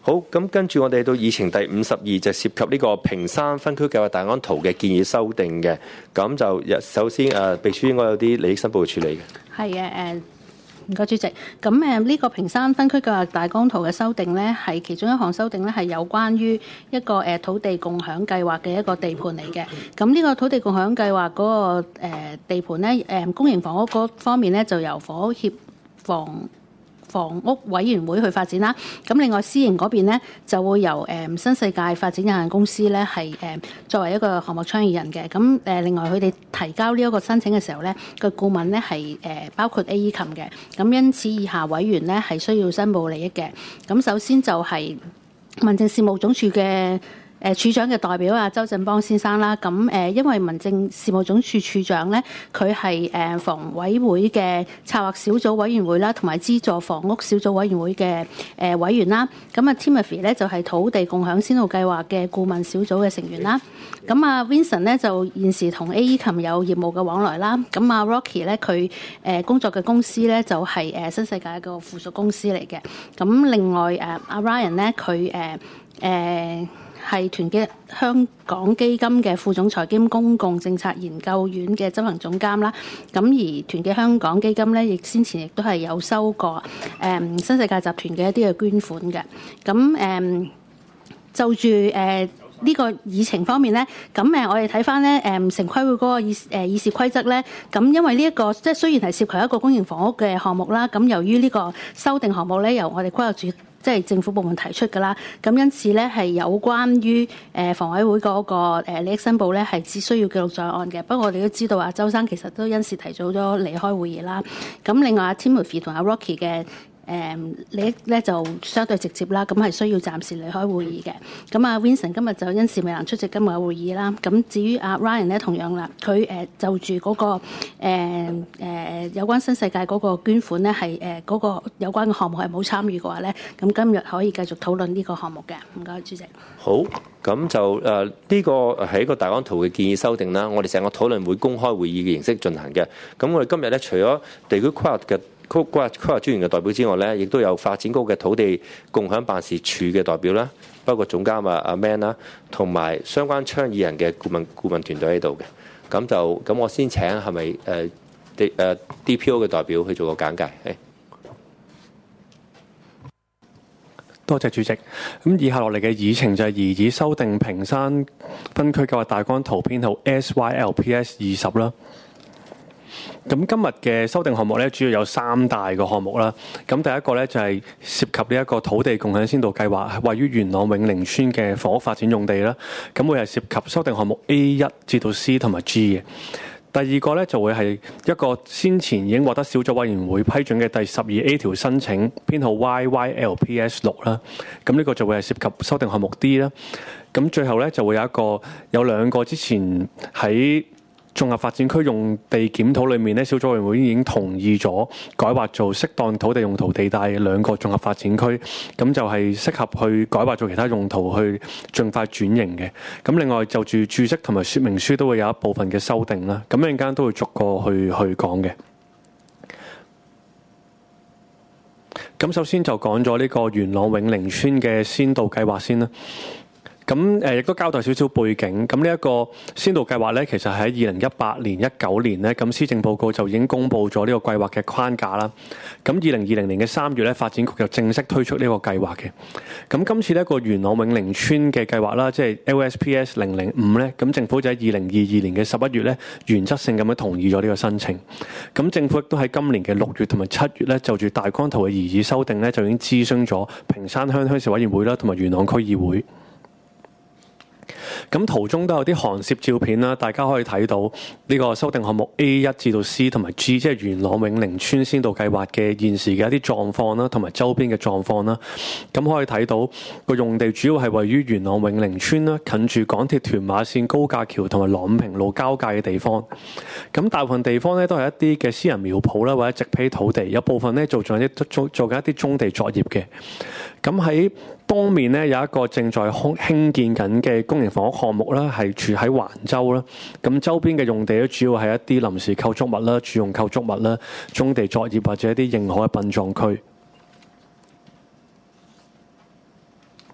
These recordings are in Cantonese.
好，咁跟住我哋到議程第52就涉及呢個屏山分區計劃大綱圖嘅建議修訂嘅，咁就首先秘書應該有啲利益申報處理嘅。 係嘅，唔該主席。咁呢個屏山分區計劃大綱圖嘅修訂咧，係其中一項修訂咧，係有關於一個土地共享計劃嘅一個地盤嚟嘅。咁呢個土地共享計劃嗰個地盤咧，公營房屋嗰方面咧就由房屋協房屋委員會去發展啦。咁另外私營嗰邊咧就會由新世界發展有限公司咧係作為一個項目倡議人嘅。咁另外佢哋提交呢一個申請嘅時候咧，個顧問咧係包括 AECOM 嘅。咁因此以下委員咧係需要申報利益嘅。咁首先就係民政事務總署嘅處長嘅代表啊，周振邦先生啦。咁因為民政事務總署處長咧，佢係房委會嘅策劃小組委員會啦，同埋資助房屋小組委員會嘅委員啦。咁啊 Timothy 咧就係土地共享先導計劃嘅顧問小組嘅成員啦。咁啊 Vincent 咧就現時同 AECOM 有業務嘅往來啦。咁啊 Rocky 咧佢工作嘅公司咧就係新世界一個附屬公司嚟嘅。咁另外阿 Ryan 咧佢係團結香港基金嘅副總裁兼公共政策研究院嘅執行總監啦。咁而團結香港基金咧，亦先前亦都係有收過新世界集團嘅一啲嘅捐款嘅。咁就住呢個議程方面咧，咁我哋睇翻咧城規會嗰個議事規則咧，咁因為呢一個即係雖然係涉及一個公營房屋嘅項目啦，咁由於呢個修訂項目咧由我哋規劃署即係政府部門提出㗎啦，咁因此咧係有關於房委會嗰個利益申報咧係只需要記錄在案嘅。不過我哋都知道啊，周生其實都因事提早咗離開會議啦。咁另外阿 Timothy 同阿 Rocky 嘅利益咧就相對直接啦，咁係需要暫時離開會議嘅。咁阿 Vincent 今日就因事未能出席今日嘅會議啦。咁至於阿 Ryan 咧，同樣啦，佢就住嗰個有關新世界嗰個捐款咧，係嗰個有關嘅項目係冇參與嘅話咧，咁今日可以繼續討論呢個項目嘅。唔該，主席。 好，咁就呢個係一個大綱圖嘅建議修訂啦。我哋成個討論會公開會議嘅形式進行嘅。咁我哋今日咧，除咗地區規劃嘅規劃專員嘅代表之外咧，亦都有發展局嘅土地共享辦事處嘅代表啦，包括總監阿 Man 啦，同埋相關倡議人嘅顧問團隊喺度嘅。咁我先請係咪DPO 嘅代表去做個簡介？ 多謝主席。咁以下落嚟嘅議程就係擬議修訂屏山分區計劃大綱圖編號 SYLPS 20啦。咁今日嘅修訂項目咧，主要有3大個項目啦。咁第一個咧就係涉及呢一個土地共享先導計劃，位於元朗永寧村嘅房屋發展用地啦。咁會係涉及修訂項目 A1 至到 C 同埋 G 嘅。第二個咧就會係一個先前已經獲得小組委員會批准嘅第12A 條申請，編號 YYLPS 6啦。咁呢個就會係涉及修訂項目 D 啦。咁最後咧就會有兩個之前喺綜合發展區用地檢討裏面咧，小組委員會已經同意咗改劃做適當土地用途地帶嘅兩個綜合發展區，咁就係適合去改劃做其他用途去盡快轉型嘅。咁另外就住註釋同埋說明書都會有一部分嘅修訂啦，咁一陣間都會逐個去講嘅。咁首先就講咗呢個元朗永寧村嘅先導計劃先啦。咁亦都交代少少背景。咁呢一個先導計劃咧，其實喺2018年、19年咧，咁施政報告就已經公布咗呢個計劃嘅框架啦。咁2020年嘅3月咧，發展局就正式推出呢個計劃嘅。咁今次呢個元朗永寧村嘅計劃啦，即係 LSPS 005咧，咁政府就喺2022年嘅11月咧，原則性咁樣同意咗呢個申請。咁政府亦都喺今年嘅6月同埋7月咧，就住大綱圖嘅擬議修訂咧，就已經諮詢咗屏山鄉事委員會啦，同埋元朗區議會。咁圖中都有啲寒攝照片啦，大家可以睇到呢個修訂項目 A1 至到 C 同埋 G， 即係元朗永寧村先導計劃嘅現時嘅一啲狀況啦，同埋周邊嘅狀況啦。咁可以睇到個用地主要係位於元朗永寧村啦，近住港鐵屯馬線高架橋同埋朗屏路交界嘅地方。咁大部分地方咧都係一啲嘅私人苗圃啦，或者直批土地，有部分咧做緊一啲棕地作業嘅。咁喺東面咧有一個正在興建緊嘅公營房屋項目啦，係住喺橫洲啦。咁周邊嘅用地咧主要係一啲臨時構築物啦、住用構築物啦、棕地作業或者一啲認可嘅殯葬區。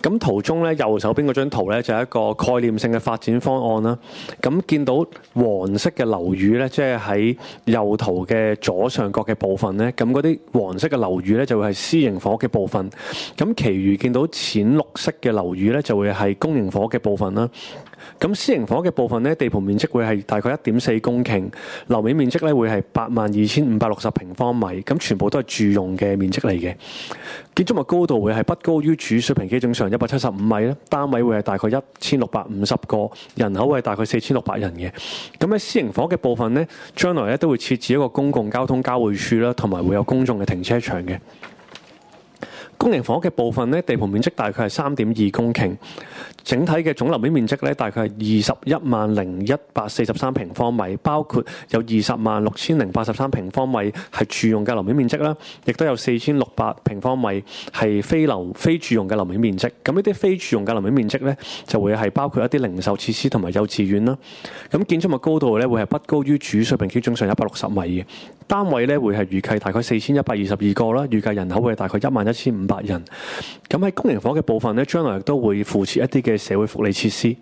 咁圖中咧右手邊嗰張圖咧就係一個概念性嘅發展方案啦。咁見到黃色嘅樓宇咧，即係喺右圖嘅左上角嘅部分咧，咁嗰啲黃色嘅樓宇咧就會係私營房屋嘅部分。咁其餘見到淺綠色嘅樓宇咧就會係公營房屋嘅部分啦。咁私營房屋嘅部分咧，地盤面積會係大概 1.4 公頃，樓面面積咧會係82,560平方米，咁全部都係住用嘅面積嚟嘅。建築物高度會係不高於主水平基準上175米啦，單位會係大概1650個，人口會係大概4600人嘅。咁喺私營房屋嘅部分咧，將來咧都會設置一個公共交通交匯處啦，同埋會有公眾嘅停車場嘅。公營房屋嘅部分咧，地盤面積大概係3.2公頃，整體嘅總樓面面積咧大概係210143平方米，包括有206083平方米係住用嘅樓面面積啦，亦都有4600平方米係非住用嘅樓面面積。咁呢啲非住用嘅樓面面積咧，就會係包括一啲零售設施同埋幼稚園啦。咁建築物高度咧會係不高於主水平基準上160米嘅，單位咧會係預計大概4122個啦，預計人口會係大概11500人。咁喺公營房嘅部分咧，將來亦都會附設一啲嘅社會福利設施。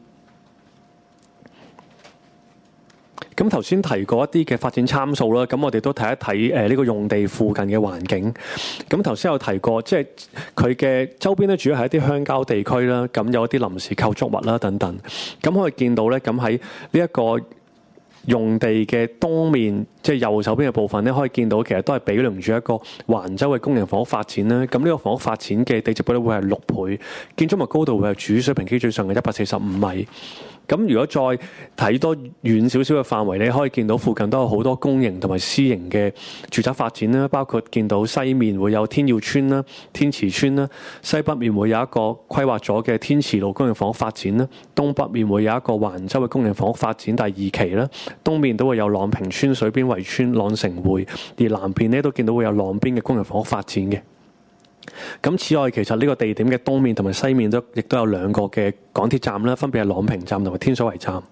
咁頭先提過一啲嘅發展參數啦，咁我哋都睇一睇呢個用地附近嘅環境。咁頭先有提過，即係佢嘅周邊咧，主要係一啲鄉郊地區啦，咁有一啲臨時構築物啦等等。咁可以見到咧，咁喺呢一個用地嘅東面，即係右手邊嘅部分咧，可以見到其實都係比鄰住一個橫洲嘅公營房屋發展啦。咁呢個房屋發展嘅地積比率會係6倍，建築物高度會係主水平基準上嘅145米。咁如果再睇多遠少少嘅範圍，你可以見到附近都有好多公營同埋私營嘅住宅發展啦，包括見到西面會有天耀村啦、天慈村啦，西北面會有一個規劃咗嘅天慈路公營房屋發展啦，東北面會有一個橫洲嘅公營房屋發展第2期啦，東面都會有朗屏村、水邊圍村、朗城匯，而南邊咧都見到會有朗邊嘅公營房屋發展嘅。咁此外，其實呢個地點嘅東面同埋西面亦都有2個嘅港鐵站啦，分別係朗屏站同埋天水圍站。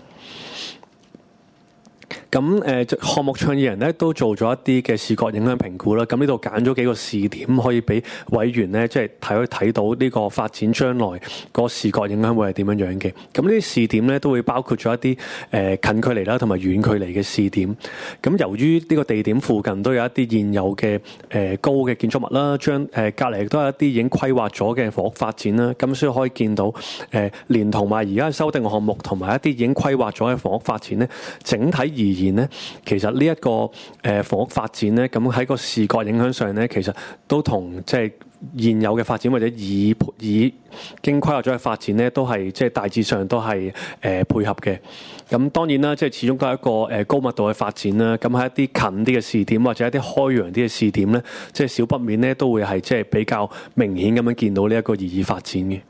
咁項目倡議人咧都做咗一啲嘅視覺影響評估啦。咁呢度揀咗幾個視點，可以俾委員咧即係睇到呢個發展將來個視覺影響會係點樣樣嘅。咁呢啲視點咧都會包括咗一啲近距離啦同埋遠距離嘅視點。咁由於呢個地點附近都有一啲現有嘅高嘅建築物啦，隔離亦都有一啲已經規劃咗嘅房屋發展啦。咁所以可以見到連同埋而家修訂項目同埋一啲已經規劃咗嘅房屋發展咧，整體而言咧，其實呢一個房屋發展咧，咁喺個視覺影響上咧，其實都同即係現有嘅發展或者已經規劃咗嘅發展咧，都係即係大致上都係配合嘅。咁當然啦，即係始終都係一個高密度嘅發展啦。咁喺一啲近啲嘅視點或者一啲開揚啲嘅視點咧，即係少不免咧都會係即係比較明顯咁樣見到呢一個擬議發展嘅。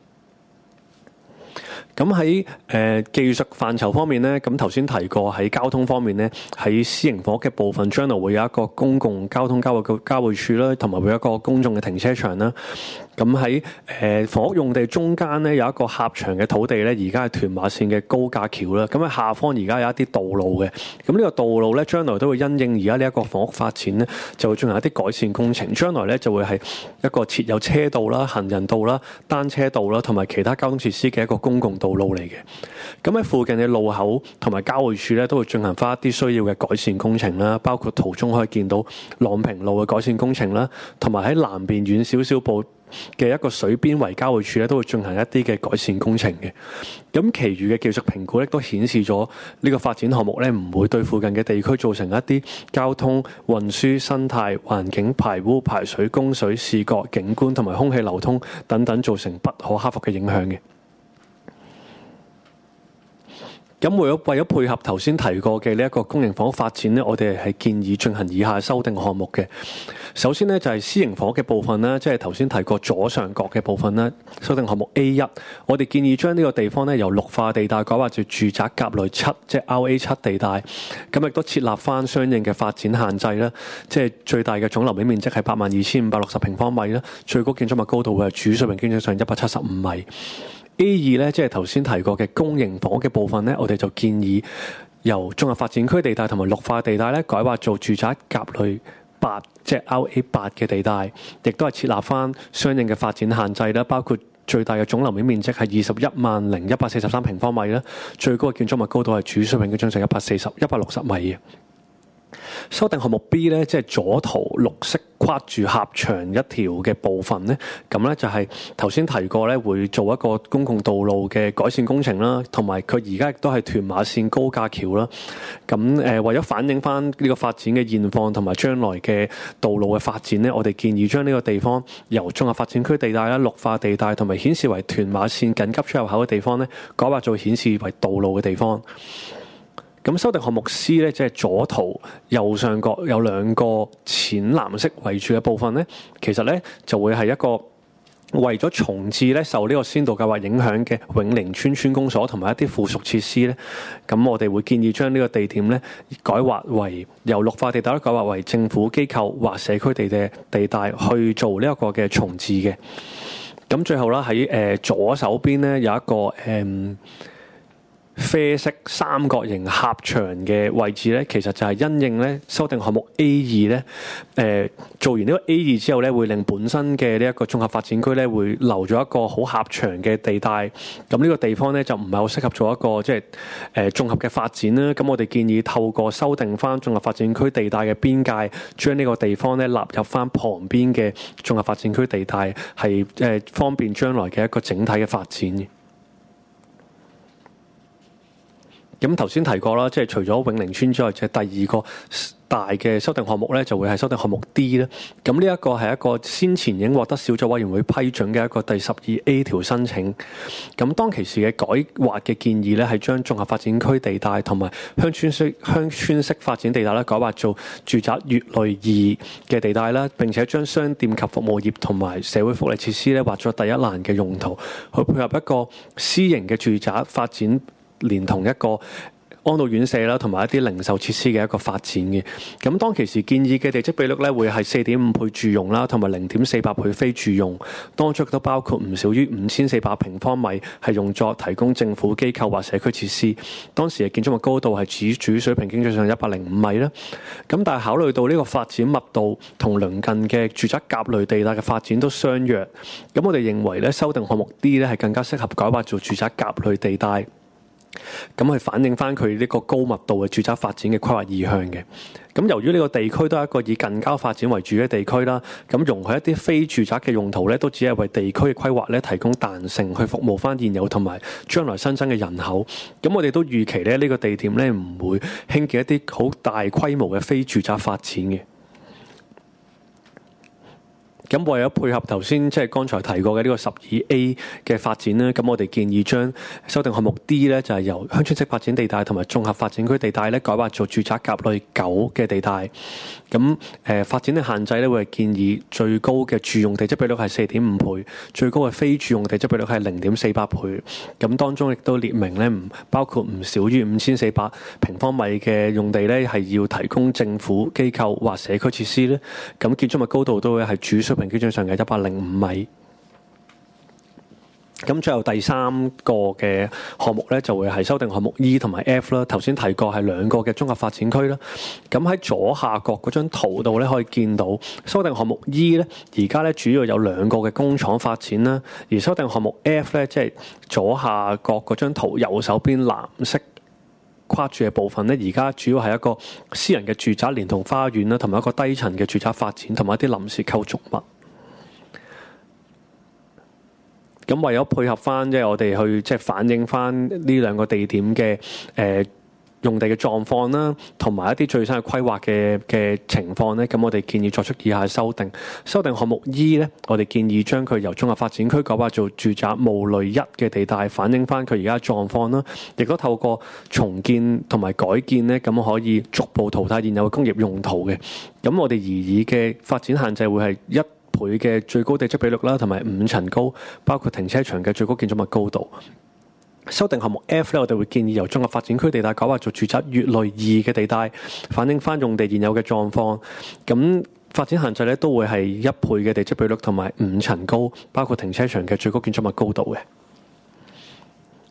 咁喺技術範疇方面咧，咁頭先提過喺交通方面咧，喺私營房屋嘅部分，將來會有一個公共交通交匯處啦，同埋會有一個公眾嘅停車場啦。咁喺房屋用地中間咧，有一個狹長嘅土地咧，而家係屯馬線嘅高架橋啦。咁喺下方而家有一啲道路嘅，咁呢個道路咧，將來都會因應而家呢一個房屋發展咧，就會進行一啲改善工程。將來咧就會係一個設有車道啦、行人道啦、單車道啦，同埋其他交通設施嘅一個公共道路嚟嘅。咁喺附近嘅路口同埋交匯處咧，都會進行翻一啲需要嘅改善工程啦，包括途中可以見到朗屏路嘅改善工程啦，同埋喺南邊遠少少部嘅一個水邊圍交匯處咧，都會進行一啲嘅改善工程嘅。咁其餘嘅技術評估咧，都顯示咗呢個發展項目咧，唔會對附近嘅地區造成一啲交通、運輸、生態、環境、排污、排水、供水、視覺、景觀同埋空氣流通等等造成不可克服嘅影響嘅。咁為咗配合頭先提過嘅呢一個公營房屋發展咧，我哋係建議進行以下修訂項目嘅。首先咧就係私營房屋嘅部分啦，即係頭先提過左上角嘅部分啦。修訂項目 A1，我哋建議將呢個地方咧由綠化地帶改劃做住宅甲類7，即係 RA7 地帶。咁亦都設立翻相應嘅發展限制啦，即係最大嘅總樓面面積係82,560平方米啦，最高建築物高度會係主水平基準上175米。A2 咧，即係頭先提過嘅公營房屋嘅部分咧，我哋就建議由綜合發展區地帶同埋綠化地帶咧改劃做住宅甲類 8，即係 RA8 嘅地帶，亦都係設立翻相應嘅發展限制啦，包括最大嘅總樓面面積係210143平方米啦，最高嘅建築物高度係主水平基準上160米嘅。修訂項目 B 咧，即係左圖綠色跨住狹長一條嘅部分咧，咁咧就係頭先提過咧，會做一個公共道路嘅改善工程啦，同埋佢而家亦都係屯馬線高架橋啦。咁為咗反映翻呢個發展嘅現況同埋將來嘅道路嘅發展咧，我哋建議將呢個地方由綜合發展區地帶啦、綠化地帶同埋顯示為屯馬線緊急出入口嘅地方咧，改劃做顯示為道路嘅地方。咁修訂項目 C 咧，即係左圖右上角有兩個淺藍色圍住嘅部分咧，其實咧就會係一個為咗重置咧受呢個先導計劃影響嘅永寧村村公所同埋一啲附屬設施咧，咁我哋會建議將呢個地點咧改劃為由綠化地帶改劃為政府機構或社區地帶去做呢一個嘅重置嘅。咁最後啦，喺左手邊咧有一個啡色三角形狹長嘅位置咧，其實就係因應咧修訂項目 A2 咧，做完呢個 A2 之後咧，會令本身嘅呢一個綜合發展區咧，會留咗一個好狹長嘅地帶。咁呢個地方咧就唔係好適合做一個即係綜合嘅發展啦。咁我哋建議透過修訂翻綜合發展區地帶嘅邊界，將呢個地方咧納入翻旁邊嘅綜合發展區地帶，係方便將來嘅一個整體嘅發展嘅。咁頭先提過啦，即係除咗永寧村之外，即係第二個大嘅修訂項目咧，就會係修訂項目 D 咧。咁呢一個係一個先前已經獲得小組委員會批准嘅一個第 12A 條申請。咁當其時嘅改劃嘅建議咧，係將綜合發展區地帶同埋鄉村式發展地帶咧，改劃做住宅乙類2嘅地帶啦，並且將商店及服務業同埋社會福利設施咧劃咗第一欄嘅用途，去配合一個私營嘅住宅發展，連同一個安老院舍啦，同埋一啲零售設施嘅一個發展嘅。咁當其時建議嘅地積比率咧，會係4.5倍住用啦，同埋0.48倍非住用。當中亦都包括唔少於5400平方米係用作提供政府機構或社區設施。當時嘅建築物高度係主水平經濟上105米啦。咁但係考慮到呢個發展密度同鄰近嘅住宅甲類地帶嘅發展都相若，咁我哋認為咧修訂項目 D 咧係更加適合改劃做住宅甲類地帶。咁去反映翻佢呢個高密度嘅住宅發展嘅規劃意向嘅。咁由於呢個地區都係一個以近郊發展為主嘅地區啦，咁容許一啲非住宅嘅用途咧，都只係為地區嘅規劃咧提供彈性，去服務翻現有同埋將來新增嘅人口。咁我哋都預期咧呢個地點咧唔會興建一啲好大規模嘅非住宅發展嘅。咁為咗配合頭先即係剛才提過嘅呢個12A 嘅發展咧，咁我哋建議將修訂項目 D 咧就係由鄉村式發展地帶同埋綜合發展區地帶咧改劃做住宅甲類9嘅地帶。咁發展嘅限制咧會係建議最高嘅住用地積比率係4.5倍，最高嘅非住用地積比率係0.48倍。咁當中亦都列明咧唔包括唔少於5400平方米嘅用地咧係要提供政府機構或社區設施咧。咁建築物高度都會係主水平基準上嘅105米。咁最後第三個嘅項目咧，就會係修訂項目 E 同埋 F 啦。頭先提過係兩個嘅綜合發展區啦。咁喺左下角嗰張圖度咧，可以見到修訂項目 E 咧，而家咧主要有兩個嘅工廠發展啦。而修訂項目 F 咧，即係左下角嗰張圖右手邊藍色跨住嘅部分咧，而家主要係一個私人嘅住宅連同花園啦，同埋一個低層嘅住宅發展，同埋一啲臨時構築物。咁為咗配合翻即係我哋去即係反映翻呢兩個地點嘅用地嘅狀況啦，同埋一啲最新嘅規劃嘅情況咧，咁我哋建議作出以下修訂。修訂項目 E 咧，我哋建議將佢由綜合發展區改劃做住宅務類1嘅地帶，反映翻佢而家嘅狀況啦。亦都透過重建同埋改建咧，咁可以逐步淘汰現有嘅工業用途嘅。咁我哋擬議嘅發展限制會係1倍嘅最高地積比率啦，同埋5層高，包括停車場嘅最高建築物高度。修訂項目 F 咧，我哋會建議由綜合發展區地帶改劃做住宅乙類2嘅地帶，反映翻用地現有嘅狀況。咁發展限制咧都會係1倍嘅地積比率同埋5層高，包括停車場嘅最高建築物高度嘅。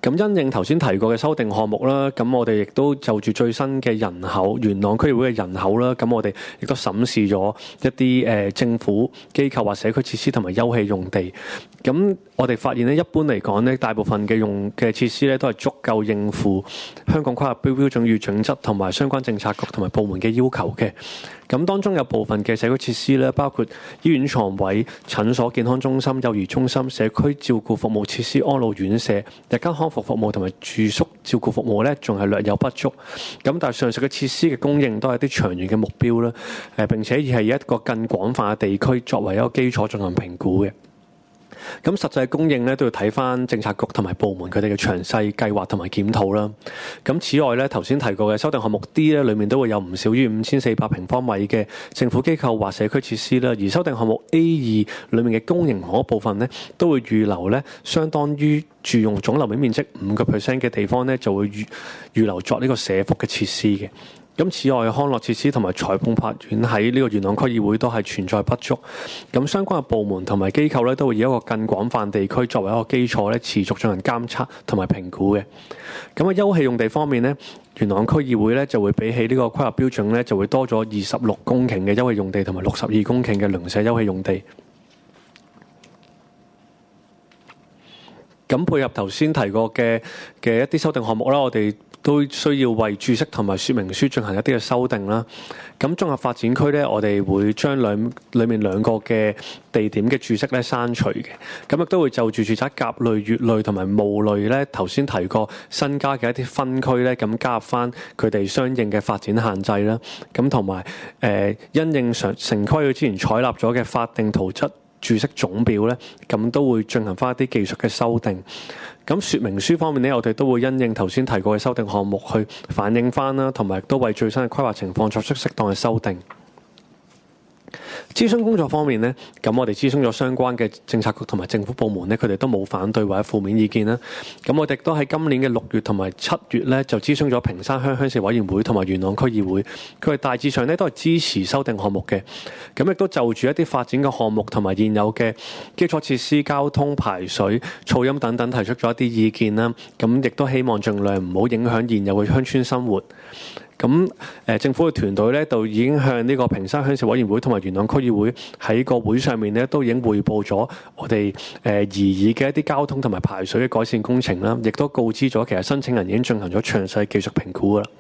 咁因應頭先提過嘅修訂項目啦，咁我哋亦都就住最新嘅人口，元朗區議會嘅人口啦，咁我哋亦都審視咗一啲政府機構或社區設施同埋休憩用地。咁我哋發現咧，一般嚟講咧，大部分嘅設施咧都係足夠應付香港規劃標準與準則同埋相關政策局同埋部門嘅要求嘅。咁當中有部分嘅社區設施咧，包括醫院床位、診所、健康中心、幼兒中心、社區照顧服務設施、安老院舍、日間康復服務同埋住宿照顧服務咧，仲係略有不足。咁但係上述嘅設施嘅供應都係啲長遠嘅目標啦。並且係以一個更廣泛嘅地區作為一個基礎進行評估嘅。咁實際供應咧都要睇翻政策局同埋部門佢哋嘅詳細計劃同埋檢討啦。咁此外咧，頭先提過嘅修訂項目 D 咧，裡面都會有唔少於5400平方米嘅政府機構或社區設施啦。而修訂項目 A2 裡面嘅公營房屋部分咧，都會預留咧相當於住用總樓面面積5% 嘅地方咧，就會預留作呢個社福嘅設施嘅。咁此外，康樂設施同埋裁判法院喺呢個元朗區議會都係存在不足。咁相關嘅部門同埋機構咧，都會以一個更廣泛地區作為一個基礎咧，持續進行監測同埋評估嘅。咁喺休憩用地方面咧，元朗區議會咧就會比起呢個規劃標準咧，就會多咗26公頃嘅休憩用地同埋62公頃嘅鄰舍休憩用地。咁配合頭先提過嘅一啲修訂項目啦，我哋都需要為註釋同埋說明書進行一啲嘅修訂啦。咁綜合發展區咧，我哋會將裡面兩個嘅地點嘅註釋咧刪除嘅。咁亦都會就住住宅甲類、乙類同埋務類咧，頭先提過新加嘅一啲分區咧，咁加入翻佢哋相應嘅發展限制啦。咁同埋因應城規佢之前採納咗嘅法定圖則註釋總表咧，咁都會進行翻一啲技術嘅修訂。咁說明書方面咧，我哋都會因應頭先提過嘅修訂項目去反映翻啦，同埋都為最新嘅規劃情況作出適當嘅修訂。諮詢工作方面呢，咁我哋諮詢咗相關嘅政策局同埋政府部門呢，佢哋都冇反對或者負面意見啦。咁我哋都喺今年嘅6月同埋7月呢，就諮詢咗屏山鄉鄉事委員會同埋元朗區議會，佢哋大致上呢都係支持修訂項目嘅。咁亦都就住一啲發展嘅項目同埋現有嘅基礎設施、交通、排水、噪音等等提出咗一啲意見啦。咁亦都希望盡量唔好影響現有嘅鄉村生活。咁政府嘅團隊咧，就已經向呢個屏山鄉事委員會同埋元朗區議會喺個會上面咧，都已經匯報咗我哋擬議嘅一啲交通同埋排水嘅改善工程啦，亦都告知咗其實申請人已經進行咗詳細技術評估噶啦。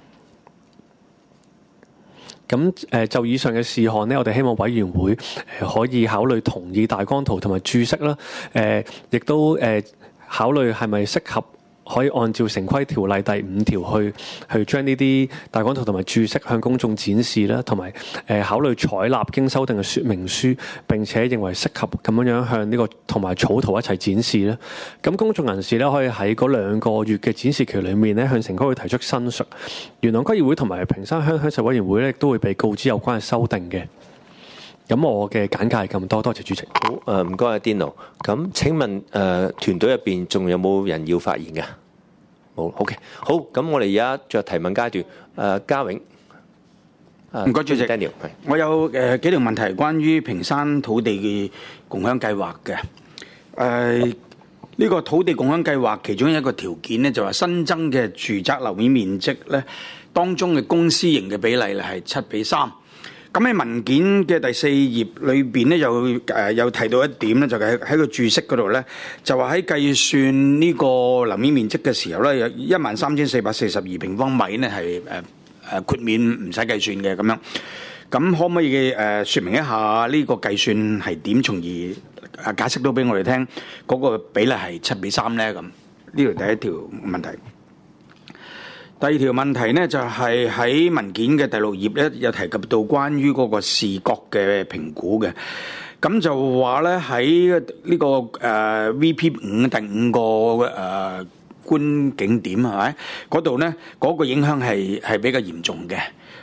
咁就以上嘅事項呢，我哋希望委員會可以考慮同意大綱圖同埋註釋啦，亦都考慮係咪適合可以按照城規條例第5條去將呢啲大綱圖同埋註釋向公眾展示啦，同埋考慮採納經修訂嘅說明書，並且認為適合咁樣向呢個同埋草圖一齊展示啦。咁公眾人士咧，可以喺嗰2個月嘅展示期裏面咧，向城規會提出申述。元朗區議會同埋屏山鄉鄉事委員會咧，都會被告知有關嘅修訂嘅。咁我嘅簡介係咁多，多謝主席。 好，唔該阿 Dino。咁請問團隊入邊仲有冇人要發言嘅？冇 ，OK。好，咁我哋而家進入提問階段。嘉永， 唔該主席。 Daniel， 我有幾條問題關於屏山土地嘅共享計劃嘅。呢個土地共享計劃其中一個條件咧，就話新增嘅住宅樓面面積咧，當中嘅公私營嘅比例咧係7:3。咁喺文件嘅第4頁裏邊咧，有提到一點咧，就係喺個註釋嗰度咧，就話喺計算呢個樓面面積嘅時候咧，有13,442平方米咧係豁免唔使計算嘅咁樣。咁可唔可以説明一下呢個計算係點，從而解釋到俾我哋聽嗰個比例係7:3咧？咁呢條第一條問題。第二條問題呢，就係喺文件嘅第6頁咧，有提及到關於嗰個視覺嘅評估嘅。咁就話咧喺呢個VP5第5個觀景點係咪嗰度呢？嗰個影響係比較嚴重嘅。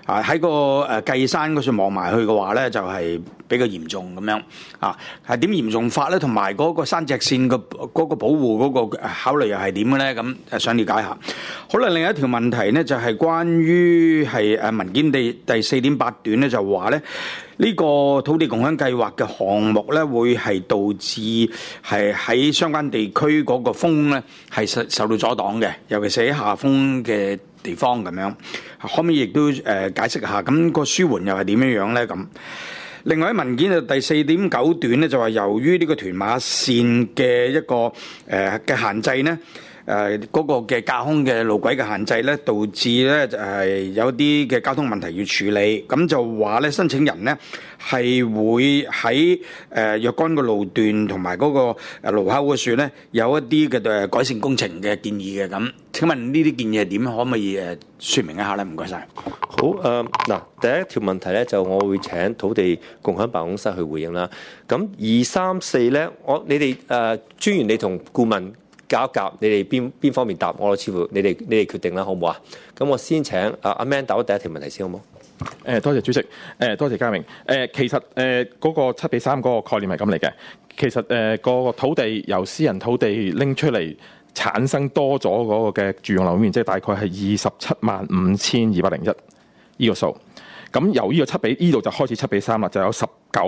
喺個計山嗰處望埋去嘅話咧，就係比較嚴重咁樣啊。係點嚴重法咧？同埋嗰個山脊線嗰個保護嗰個考慮又係點嘅咧？咁想了解下。好啦，另一條問題咧就係關於係文件第4.8段咧，就話咧呢個土地共享計劃嘅項目咧，會係導致係喺相關地區嗰個風咧係受到阻擋嘅，尤其是喺下風嘅地方咁樣。可唔可以亦都解釋下？咁個舒緩又係點樣樣咧？咁另外喺文件嘅第4.9段咧，就話由於呢個屯馬線嘅一個嘅限制咧。嗰個嘅架空嘅路軌嘅限制咧，導致咧就係有啲嘅交通問題要處理，咁就話咧申請人咧係會喺若干個路段同埋嗰個路口嗰處咧有一啲嘅改善工程嘅建議嘅。咁請問呢啲建議係點？可唔可以説明一下咧？唔該晒。 好嗱，第一條問題咧就我會請土地共享辦公室去回應啦。咁2、3、4咧，你哋專員你同顧問夾一夾，你哋邊方面答我？似乎你哋決定啦，好唔好啊？咁我先請阿 Man 答第一條問題先，好唔好？ 多謝主席，多謝嘉明。其實嗰個7:3嗰個概念係咁嚟嘅。其實個土地由私人土地拎出嚟，產生多咗嗰個嘅住用樓面面積，大概係275201呢個數。咁由呢個呢度就開始7:3啦，就有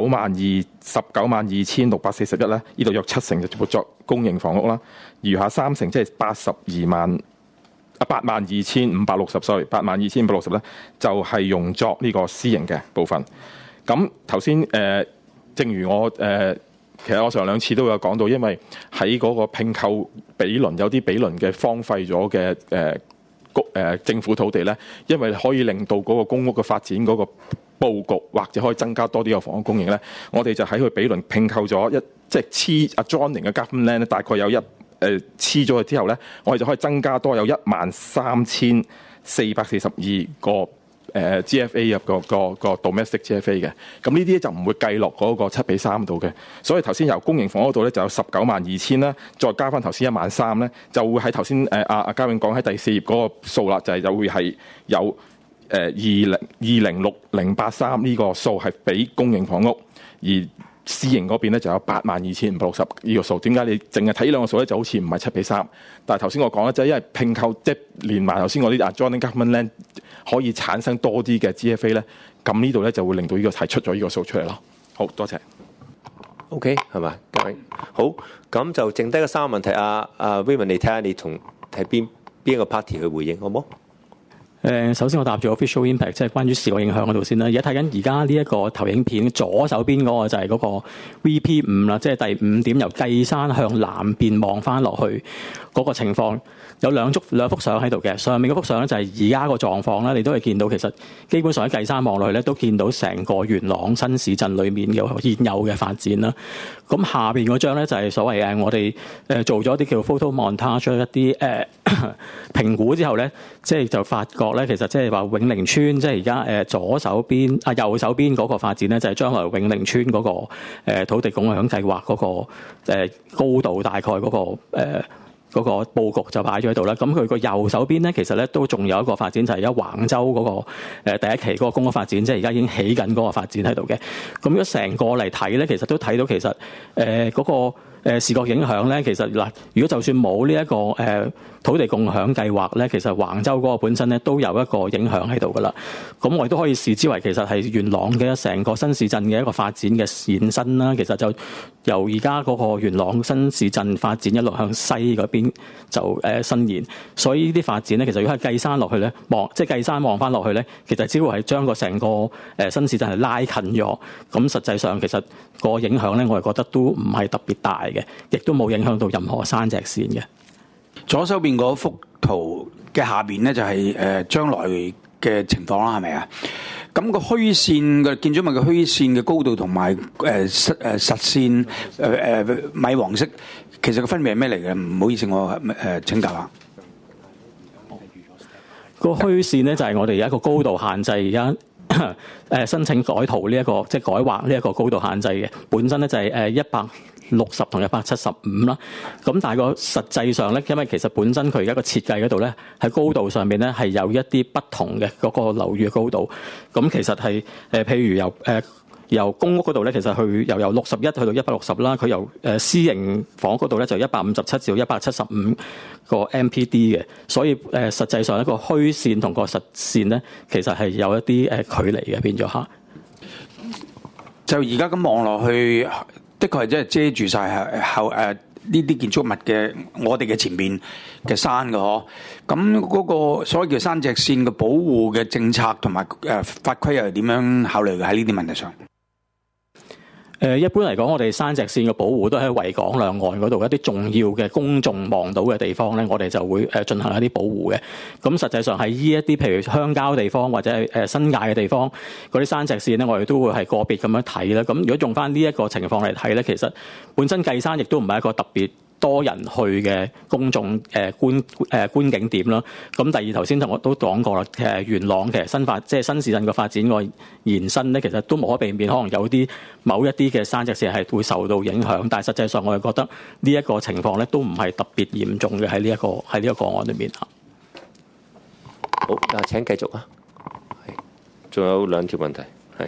192641咧，呢度約7成就撥作公營房屋啦，餘下3成即係82560，咧，就係用作呢個私營嘅部分。咁頭先正如我其實我上2次都有講到，因為喺嗰個併購比鄰有啲比鄰嘅荒廢咗嘅政府土地咧，因為可以令到嗰個公屋嘅發展嗰個佈局，或者可以增加多啲嘅房屋供應咧，我哋就喺佢比鄰併購咗即係黐 adjoining 嘅 government land 咧，大概有黐咗佢之後咧，我哋就可以增加多有13442個GFA 入個 domestic GFA 嘅。咁呢啲就唔會計落嗰個7:3度嘅。所以頭先由公營房嗰度咧就有192000啦，再加翻頭先13000咧，就會喺頭先阿嘉永講喺第4頁嗰個數啦，就會係有206083呢個數係俾公營房屋，而私營嗰邊咧就有82560呢個數。點解你淨係睇呢兩個數咧就好似唔係7:3？但係頭先我講咧，就係因為併購即係連埋頭先我啲 adjoining government land 可以產生多啲嘅 GFA 咧，咁呢度咧就會令到呢個提出咗呢個數出嚟咯。好多謝。 OK 係咪？好，咁就剩低嘅3個問題，阿 Raymond 你睇下你同睇邊一個 party 去回應好冇？ 首先我答咗 official impact， 即係關於視覺影響嗰度先啦。而家睇緊而家呢一個投影片左手邊嗰個就係嗰個 VP5 啦，即係第5點由計山向南邊望翻落去嗰個情況。有兩幅相喺度嘅，上面嗰幅相咧就係而家個狀況啦，你都係見到其實基本上喺計山望落去咧，都見到成個元朗新市鎮裏面嘅現有嘅發展啦。咁下邊嗰張咧就係所謂我哋做咗啲叫 photo montage 一啲評估之後咧，即係就發覺咧，其實即係話永寧村即係而家左手邊右手邊嗰個發展咧，就係將來永寧村嗰個土地共享計劃嗰個高度大概嗰個嗰個佈局就擺咗喺度啦。咁佢個右手邊咧，其實咧都仲有一個發展，就係而家橫洲嗰個第一期嗰個公屋發展，即係而家已經起緊嗰個發展喺度嘅。咁如果成個嚟睇咧，其實都睇到其實嗰個視覺影響咧，其實嗱，如果就算冇呢一個土地共享計劃咧，其實橫洲嗰個本身咧都有一個影響喺度噶啦。咁我亦都可以視之為其實係元朗嘅成個新市鎮嘅一個發展嘅延伸啦。其實就由而家嗰個元朗新市鎮發展一路向西嗰邊就伸延，所以呢啲發展咧，其實如果係計山落去咧，即係計山望翻落去咧，其實只會係將個成個新市鎮係拉近咗。咁實際上其實個影響咧，我係覺得都唔係特別大嘅，亦都冇影響到任何山脊線嘅。 左手邊嗰幅圖嘅下邊咧就係將來嘅情況啦，係咪啊？咁個虛線嘅建築物嘅虛線嘅高度同埋實線米黃色，其實個分別係咩嚟嘅？唔好意思，我請教下。 個虛線咧就係我哋有一個高度限制，而家申請改圖呢一個即係改劃呢一個高度限制嘅，本身咧就係 60同175啦。咁但係個實際上咧，因為其實本身佢而家個設計嗰度咧，喺高度上面咧係有一啲不同嘅嗰個樓宇嘅高度。咁其實係譬如由公屋嗰度咧，其實佢由61去到160啦，佢由私營房嗰度咧就157至到175個 MPD 嘅，所以實際上一個虛線同個實線咧，其實係有一啲距離嘅變咗嚇。 就而家咁望落去，的確係即係遮住晒後呢啲建築物嘅我哋嘅前面嘅山嘅嗬。咁嗰個所謂叫山脊線嘅保護嘅政策同埋法規又係點樣考慮嘅喺呢啲問題上？ 一般嚟講，我哋山脊線嘅保護都喺維港兩岸嗰度一啲重要嘅公眾望到嘅地方咧，我哋就會進行一啲保護嘅。咁實際上喺呢一啲譬如鄉郊地方或者係新界嘅地方，嗰啲山脊線咧，我哋都會係個別咁樣睇啦。咁如果用翻呢一個情況嚟睇咧，其實本身繼山亦都唔係一個特別多人去嘅公眾觀景點啦。咁第二頭先我都講過啦，元朗其實新市鎮嘅發展個延伸咧，其實都無可避免，可能有某一啲嘅山脊線係會受到影響。但係實際上我哋覺得呢一個情況咧都唔係特別嚴重嘅喺呢一個個案裏面嚇。 好，請繼續啊。係，仲有2條問題係。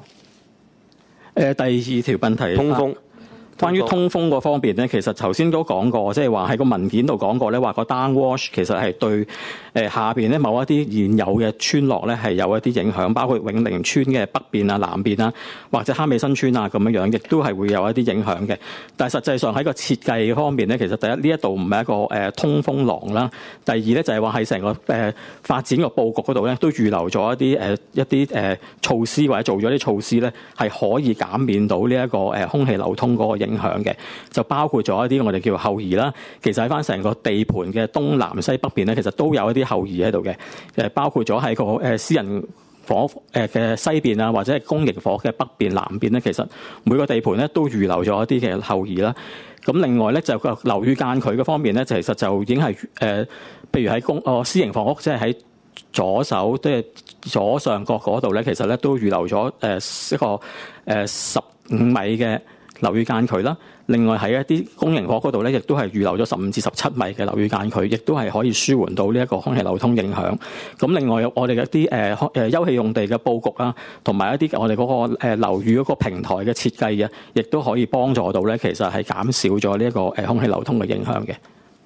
第2條問題通風。 關於通風嗰方面咧，其實頭先都講過，即係話喺個文件度講過咧，話個 downwash 其實係對下邊咧某一啲現有嘅村落咧係有一啲影響，包括永寧村嘅北邊啊、南邊啊，或者坑尾新村啊咁樣樣，亦都係會有一啲影響嘅。但係實際上喺個設計方面咧，其實第一呢一度唔係一個通風廊啦。第二咧就係話喺成個發展個佈局嗰度咧，都預留咗一啲措施或者做咗啲措施咧，係可以減免到呢一個空氣流通嗰個影響嘅，就包括咗一啲我哋叫後移啦。其實喺翻成個地盤嘅東南西北邊咧，其實都有一啲後移喺度嘅。包括咗喺個私人房嘅西邊啊，或者係公營房嘅北邊、南邊咧，其實每個地盤咧都預留咗一啲嘅後移啦。咁另外咧就個樓宇間距嘅方面咧，其實就已經係譬如喺私營房屋，即係喺左手即係左上角嗰度咧，其實咧都預留咗一個15米嘅樓宇間距啦。另外喺一啲公營房嗰度咧，亦都係預留咗15至17米嘅樓宇間距，亦都係可以舒緩到呢一個空氣流通影響。咁另外我哋一啲休憩用地嘅佈局啊，同埋一啲我哋嗰個樓宇嗰個平台嘅設計啊，亦都可以幫助到咧，其實係減少咗呢一個空氣流通嘅影響嘅。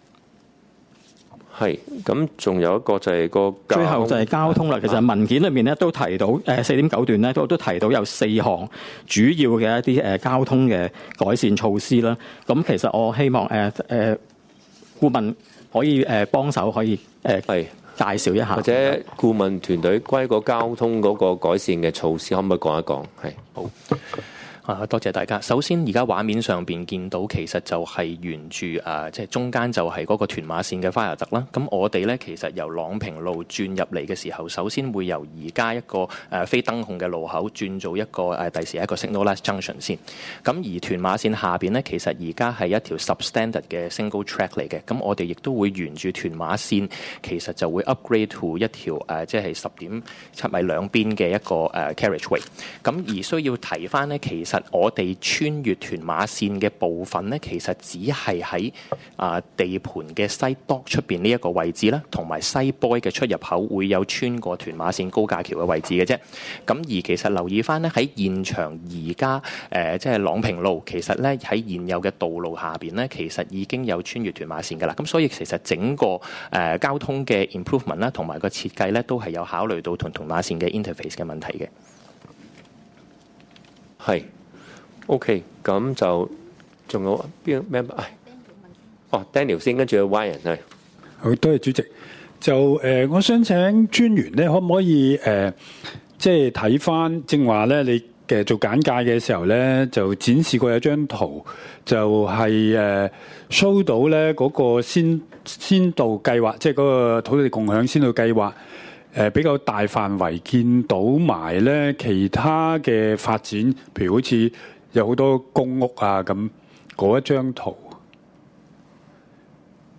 係，咁仲有一個就係最後就係交通啦。其實文件裏面咧都提到4.9段咧都提到有4項主要嘅一啲交通嘅改善措施啦。咁其實我希望顧問可以幫手可以介紹一下， 或者顧問團隊關於個交通嗰個改善嘅措施，可唔可以講一講？係好。 多謝大家。首先，而家畫面上邊見到其實就係沿住即係中間就係嗰個屯馬線嘅花油特啦。咁我哋咧其實由朗屏路轉入嚟嘅時候，首先會由而家一個非燈控嘅路口轉做一個第時一個 signalized junction 先。咁而屯馬線下邊咧，其實而家係一條 substandard 嘅 single track 嚟嘅。咁我哋亦都會沿住屯馬線，其實就會 upgrade to 一條即係10.7米兩邊嘅一個carriageway。咁而需要提翻咧，其實我哋穿越屯馬線嘅部分咧，其實只係喺地盤嘅西 dock 出邊呢一個位置啦，同埋西 boy 嘅出入口會有穿過屯馬線高架橋嘅位置嘅啫。咁而其實留意翻咧，喺現場而家即係朗屏路，其實咧喺現有嘅道路下邊咧，其實已經有穿越屯馬線噶啦。咁所以其實整個交通嘅 improvement 啦，同埋個設計咧，都係有考慮到同屯馬線嘅 interface 嘅問題嘅。 係。OK， 咁就仲有邊個咩？Daniel 先，跟住有 Y 人係。 好，多謝主席。就我想請專員咧，可唔可以即係睇翻正話咧？你嘅做簡介嘅時候咧，就展示過有張圖，就係show到咧嗰個先導計劃，即係嗰個土地共享先導計劃。比較大範圍見到埋咧其他嘅發展，譬如好似有好多公屋啊咁嗰一張圖。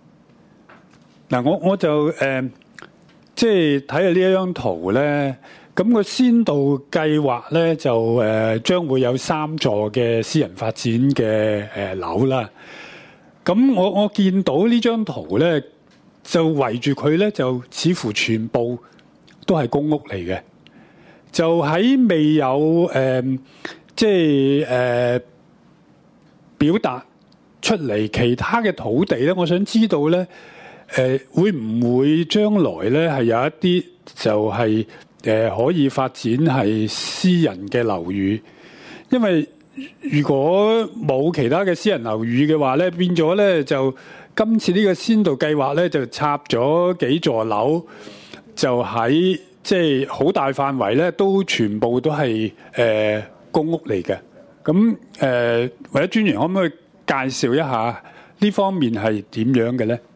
嗱，我就即係睇下呢一張圖咧， 咁個先導計劃咧就將會有3座嘅私人發展嘅樓啦。咁我見到呢張圖咧，就圍住佢咧，就似乎全部都係公屋嚟嘅。就喺未有表達出嚟其他嘅土地咧，我想知道咧，會唔會將來咧係有一啲就係可以發展係私人嘅樓宇？因為如果冇其他嘅私人樓宇嘅話咧，變咗咧就今次呢個先導計劃咧就插咗幾座樓，就喺即係好大範圍咧，都全部都係公屋嚟嘅。咁或者專員可唔可以介紹一下呢方面係點樣嘅咧？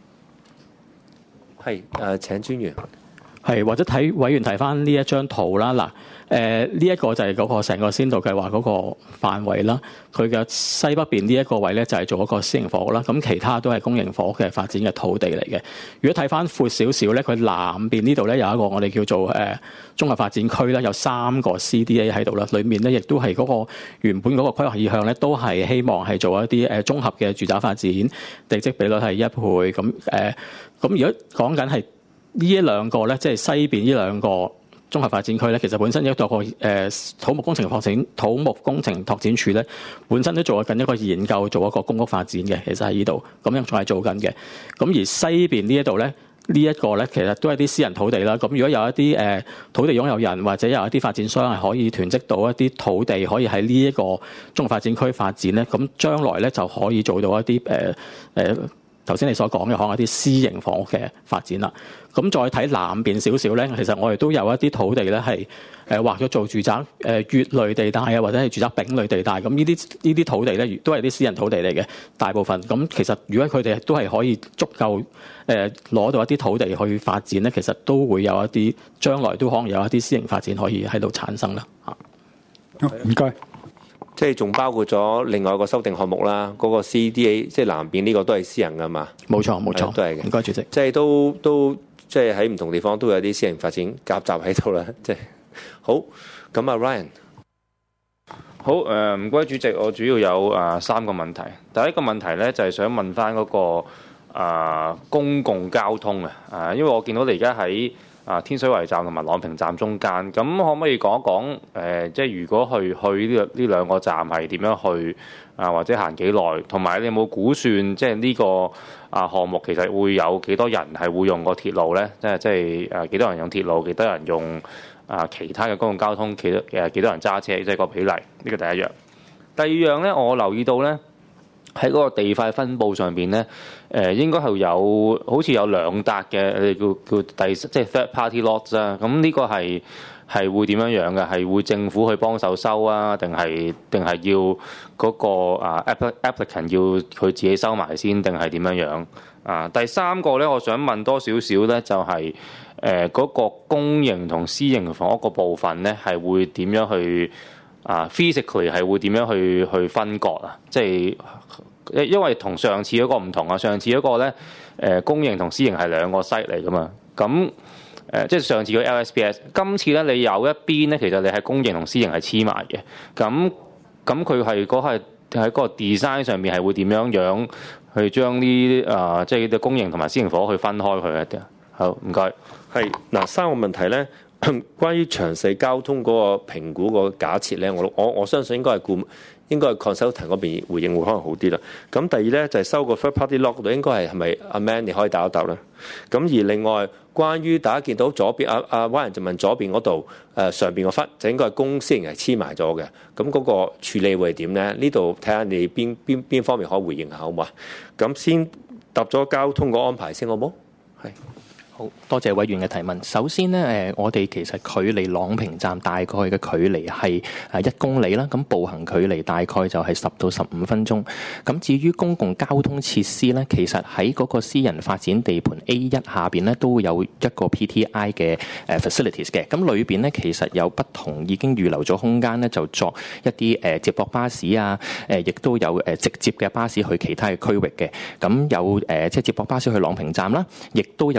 係請專員。 係或者睇委員睇翻呢一張圖啦。嗱，呢一個就係嗰個成個先導計劃嗰個範圍啦。佢嘅西北邊呢一個位咧就係做一個私營房屋啦。咁其他都係公營房屋嘅發展嘅土地嚟嘅。如果睇翻闊少少咧，佢南邊呢度咧有一個我哋叫做綜合發展區啦，有3個 CDA 喺度啦。裡面咧亦都係嗰個原本嗰個規劃意向咧，都係希望係做一啲綜合嘅住宅發展，地積比率係1倍。咁如果講緊係呢一兩個咧，即係西邊呢兩個綜合發展區咧，其實本身一個土木工程拓展署咧，本身都做緊一個研究，做一個公屋發展嘅，其實喺呢度咁樣仲係做緊嘅。咁而西邊呢一度咧，呢一個咧其實都係啲私人土地啦。咁如果有一啲土地擁有人或者有一啲發展商係可以囤積到一啲土地，可以喺呢一個綜合發展區發展咧，咁將來咧就可以做到一啲頭先你所講嘅可能一啲私營房屋嘅發展啦。咁再睇南邊少少咧，其實我哋都有一啲土地咧係劃咗做住宅乙類地帶啊，或者係住宅丙類地帶。咁呢啲土地咧，都係啲私人土地嚟嘅大部分。咁其實如果佢哋都係可以足夠攞到一啲土地去發展咧，其實都會有一啲將來都可能有一啲私營發展可以喺度產生啦。 唔該。 即係仲包括咗另外一個修訂項目啦，嗰、那個 CDA 即係南邊呢個都係私人噶嘛？ 冇錯， 都係嘅。 唔該，主席。 即係都即係喺唔同地方都有啲私人發展夾雜喺度啦。即係好咁啊 ，Ryan。 好唔該，主席，我主要有3個問題。第一個問題咧就係想問翻嗰個公共交通啊，因為我見到你而家喺天水圍站同埋朗屏站中間，咁可唔可以講一講即係如果去呢兩個站係點樣去或者行幾耐？同埋你有冇估算即係呢個項目其實會有幾多人係會用個鐵路咧？即係幾多人用鐵路，幾多人用其他嘅公共交通，幾多人揸車，即係個比例。呢個第一樣。第二樣咧，我留意到咧喺嗰個地塊分佈上邊咧，應該係好似有2笪嘅，你叫即係 third party lots 啊。咁呢個係會點樣嘅？係會政府去幫手收啊，定係要嗰個applicant 要佢自己收埋先，定係點樣啊？第三個咧，我想問多少少咧，就係嗰個公營同私營房屋個部分咧，係會點樣去physically 係會點樣去分割啊？即係因為同上次嗰個唔同啊，上次嗰個咧公營同私營係2個 site 嚟噶嘛，咁即係上次個 LSPS， 今次咧你有一邊咧，其實你係公營同私營係黐埋嘅，咁佢係喺個 design 上面係會點樣去將啲即係啲公營同埋私營房屋去分開佢嘅？好，唔該。 係嗱，3個問題咧，關於詳細交通嗰個評估個假設咧，我相信應該係 consultant 嗰邊回應會可能好啲啦。咁第二咧就係收個 third party lot 度，應該係咪阿 Man 你可以答一答咧？咁而另外關於大家見到左邊阿 Ryan 就問左邊嗰度上邊個忽就應該係公私營係黐埋咗嘅。咁嗰個處理會係點咧？呢度睇下你邊方面可以回應下好唔好啊？咁先答咗交通個安排先好唔好？係。 好多謝委員嘅提問。首先呢，我哋其實距離朗屏站大概嘅距離係1公里啦。咁步行距離大概就係10到15分鐘。咁至於公共交通設施呢，其實喺嗰個私人發展地盤 A1 下邊呢，都會有一個 PTI 嘅facilities 嘅。咁裏邊呢，其實有不同已經預留咗空間呢，就作一啲接駁巴士啊，亦都有直接嘅巴士去其他嘅區域嘅。咁有即係接駁巴士去朗屏站啦，亦都有直接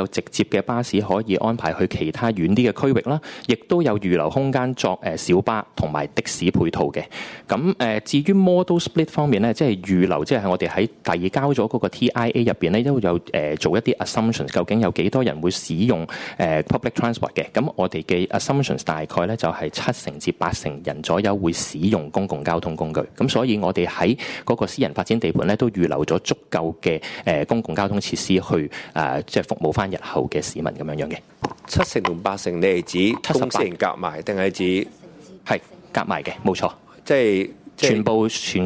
嘅巴士可以安排去其他遠啲嘅區域啦，亦都有預留空間作小巴同埋的士配套嘅。咁至於 model split 方面咧，即係預留，即係我哋喺遞交咗嗰個 TIA 入邊咧，都有做一啲 assumptions， 究竟有幾多人會使用public transport 嘅？咁我哋嘅 assumptions 大概咧就係7成至8成人左右會使用公共交通工具。咁所以我哋喺嗰個私人發展地盤咧，都預留咗足夠嘅公共交通設施去即係服務翻日後嘅市民咁樣嘅。 7成同8成，你係指公私營夾埋，定係指係夾埋嘅？冇錯， 即係全個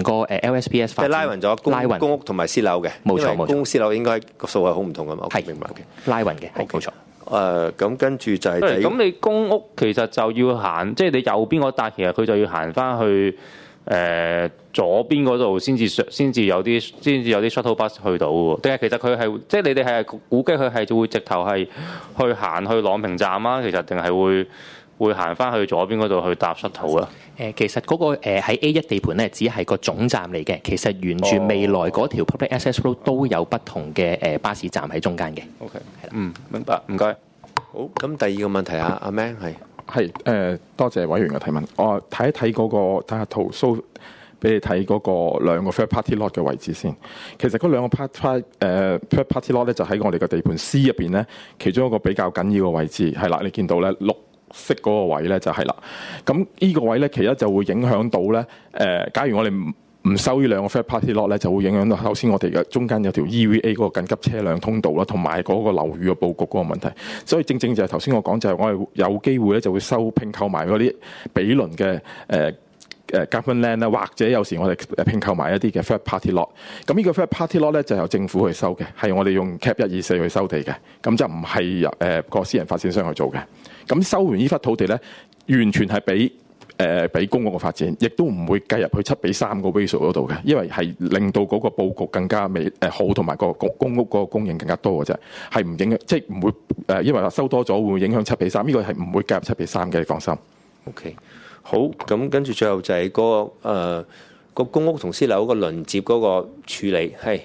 LSPS 發展， 即係拉勻咗公屋同埋私樓嘅。 冇錯， 公屋私樓應該個數係好唔同㗎嘛。 係明白嘅， 拉勻嘅，係冇錯。 咁跟住就係咁你公屋其實就要行，即係你右邊嗰笪，其實佢就要行翻去左邊嗰度先至有啲 shuttle bus 去到喎。定係其實佢係即係你哋係估計佢係會直頭係去行去朗屏站啊？其實定係會行翻去左邊嗰度去搭 shuttle 啊？ 其實嗰個喺 A1 地盤咧，只係個總站嚟嘅。其實沿住未來嗰條 public access road 都有不同嘅巴士站喺中間嘅。 OK， 係啦， 明白，唔該。 好，咁第二個問題啊，阿 Man 係多謝委員嘅提問。我睇一睇嗰個睇下圖 show 俾你睇嗰個兩個 third party lot 嘅位置先。其實嗰兩個 third party lot 咧就喺我哋嘅地盤 C 入邊咧，其中一個比較緊要嘅位置係啦，你見到咧綠色嗰個位咧就係啦。咁呢個位咧其實就會影響到咧假如我哋唔收呢兩個 third party lot 咧，就會影響到頭先我哋嘅中間有條 EVA 嗰個緊急車輛通道啦，同埋嗰個樓宇嘅佈局嗰個問題。所以正正就係頭先我講，就係我哋有機會咧就會收拼購埋嗰啲比鄰嘅government land 啦，或者有時我哋拼購埋一啲嘅 third party lot。咁呢個 third party lot 咧就由政府去收嘅，係我哋用 Cap 124去收地嘅，咁就唔係由個私人發展商去做嘅。咁收完呢忽土地咧，完全係俾公屋嘅發展，亦都唔會計入去7:3個 ratio 嗰度嘅，因為係令到嗰個佈局更加好，同埋個公屋嗰個供應更加多嘅啫，係唔影響，即係唔會因為話收多咗會影響7:3，呢個係唔會計入7:3嘅，你放心。 OK， 好，咁跟住最後就係個公屋同私樓個輪接嗰個處理係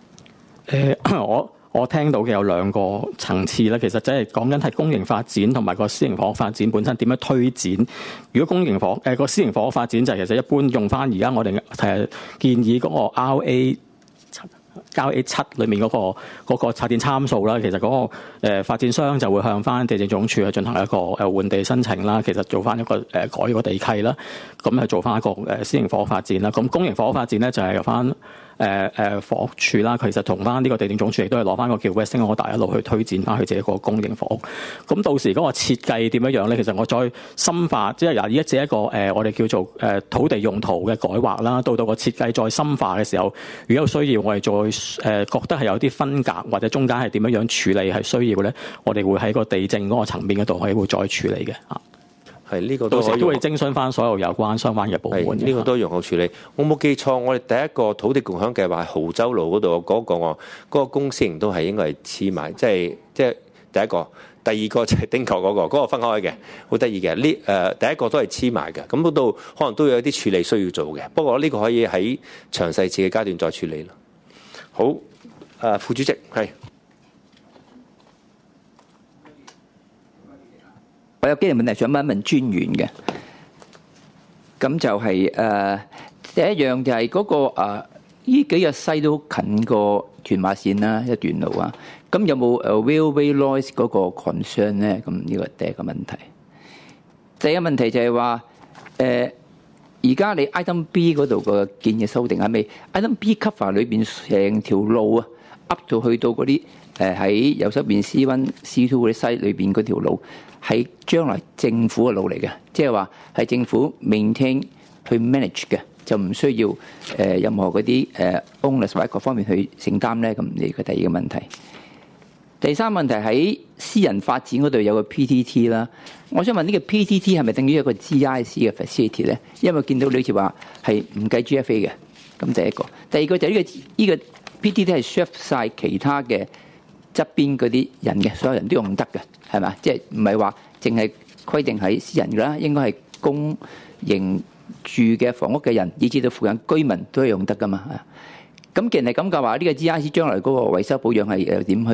我聽到嘅有兩個層次啦，其實即係講緊係公營發展同埋個私營房屋發展本身點樣推展。如果公營房個私營房屋發展就係其實一般用翻而家我哋建議嗰個 RA7 裏面嗰個拆電參數啦，其實嗰個發展商就會向翻地政總署去進行一個換地申請啦，其實做翻一個改個地契啦，咁去做翻一個私營房屋發展啦。咁公營房屋發展咧就係由翻房屋署啦，其實同翻呢個地政總署亦都係攞翻個叫 Western Order 一路去推展翻佢自己個公營房屋。咁到時嗰個設計點樣咧？其實我再深化，即係而家借一個我哋叫做土地用途嘅改劃啦，到個設計再深化嘅時候，如果有需要，我哋再覺得係有啲分隔或者中間係點樣處理係需要咧，我哋會喺個地政嗰個層面嗰度可以會再處理嘅嚇。 係呢個到時都會徵詢翻所有有關相關嘅部門。 呢個都容後處理。我冇記錯，我哋第一個土地共享計劃係蠔洲路嗰度嗰個公私營都係應該係黐埋，即係第一個。第二個就係丁角嗰個分開嘅，好得意嘅。第一個都係黐埋嘅，咁嗰度可能都有啲處理需要做嘅。不過呢個可以喺詳細次嘅階段再處理啦。好，副主席係。 我有幾條問題想問一問專員嘅，咁就係第一樣就係嗰個呢幾日西都近過屯馬線啦一段路啊，咁有冇railway noise 嗰個 concern 咧？咁呢個第一個問題。第一個問題就係話而家你 item B 嗰度個建議修訂係咪 item B cover 裏邊成條路啊 up 到去到嗰啲喺右手邊 C1、C2 嗰啲西裏邊嗰條路？係將來政府嘅路嚟嘅，即係話係政府 maintain 去 manage 嘅，就唔需要任何嗰啲owners 或者各方面去承擔咧。咁呢個第二個問題。第三個問題喺私人發展嗰度有個 PTT 啦，我想問呢個 PTT 係咪等於一個 GIC 嘅 facility 咧？因為見到你好似話係唔計 GFA 嘅。咁第一個，第二個就係呢個 PTT 係 serve 晒其他嘅側邊嗰啲人嘅，所有人都用得嘅。係嘛？即係唔係話淨係規定喺私人㗎啦，應該係公營住嘅房屋嘅人，以至到附近居民都係用得㗎嘛。咁既然係咁嘅話，呢個 GIC 將來嗰個維修保養係點去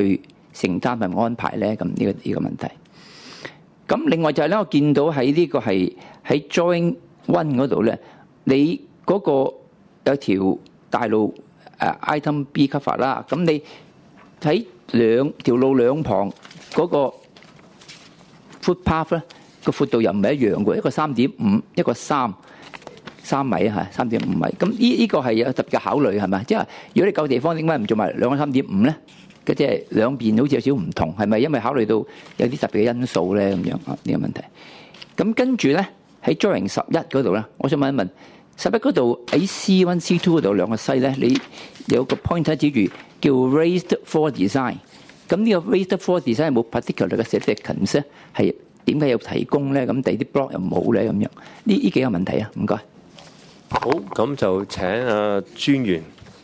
承擔同安排咧？咁呢個問題。咁另外就係咧，我見到喺呢個係喺 Drawing 1嗰度咧，你嗰個有條大路item B 級法啦。咁你喺兩條路兩旁嗰個 footpath 咧，個闊度又唔係一樣嘅，一個3.5，一個3米啊，3.5米。咁呢個係有特別嘅考慮係咪？即係如果你夠地方，點解唔做埋兩個3.5咧？即係兩邊好似有少少唔同，係咪因為考慮到有啲特別嘅因素咧？咁樣啊，呢個問題。咁跟住咧喺 Drawing 11嗰度咧，我想問一問11嗰度喺 C1、C2 嗰度兩個西咧，你有個 pointer 指住叫 raised floor design。咁呢個 raised floor design 有冇 particular 嘅 significance 咧？係點解要提供咧？咁第啲 block 又冇咧？咁樣呢幾個問題啊，唔該。 好，咁就請專員。